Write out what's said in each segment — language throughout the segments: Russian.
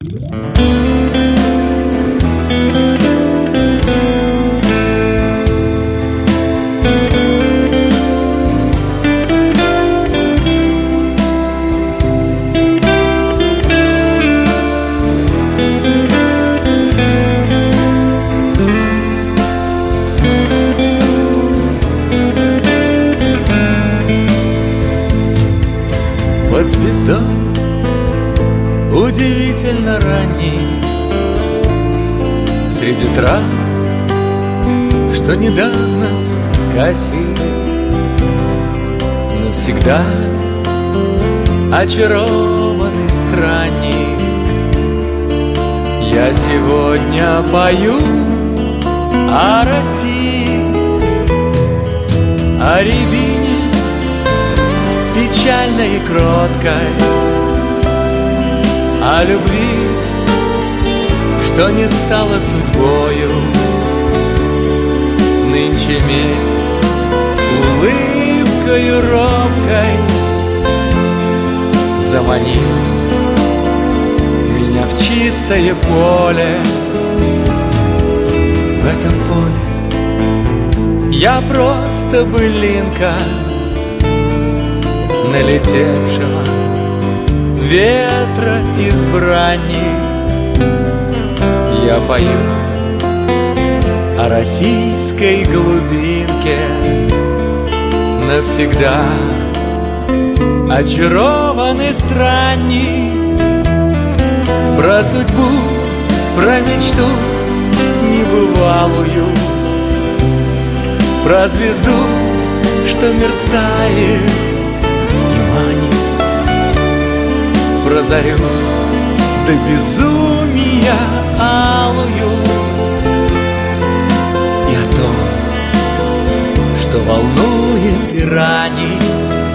Под звездой удивительно ранней, среди трав, что недавно скосили, навсегда очарованный странник. Я сегодня пою о России, о рябине печальной и кроткой, о любви, что не стало судьбою. Нынче месяц улыбкою робкой заманил меня в чистое поле. В этом поле я просто былинка налетевшего ветра избранник. Я пою о российской глубинке, навсегда очарованный странник. Про судьбу, про мечту небывалую, про звезду, что мерцает и манит, про зарю до безумия алую, и о том, что волнует и ранит.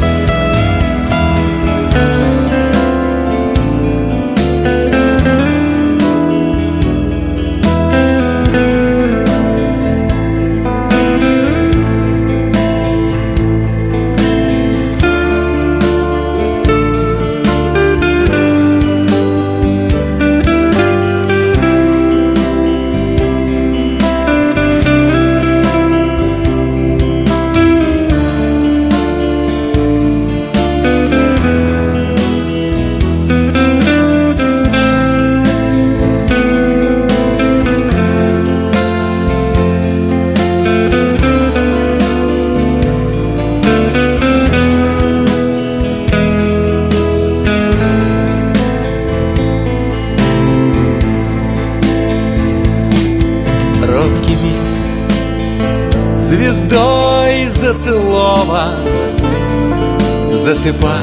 Робкий месяц звездой зацелован засыпает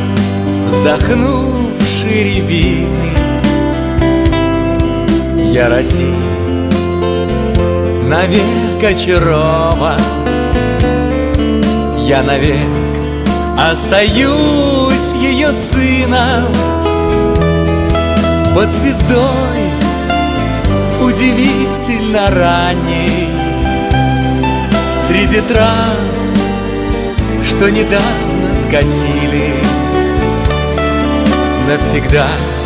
вздохнувший рябины. Я России навек очарован, я навек остаюсь ее сыном. Под звездой удивительно ранней, среди трав, что недавно скосили, навсегда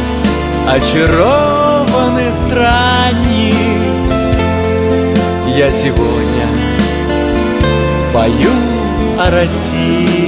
очарованный странник. Я сегодня пою о России.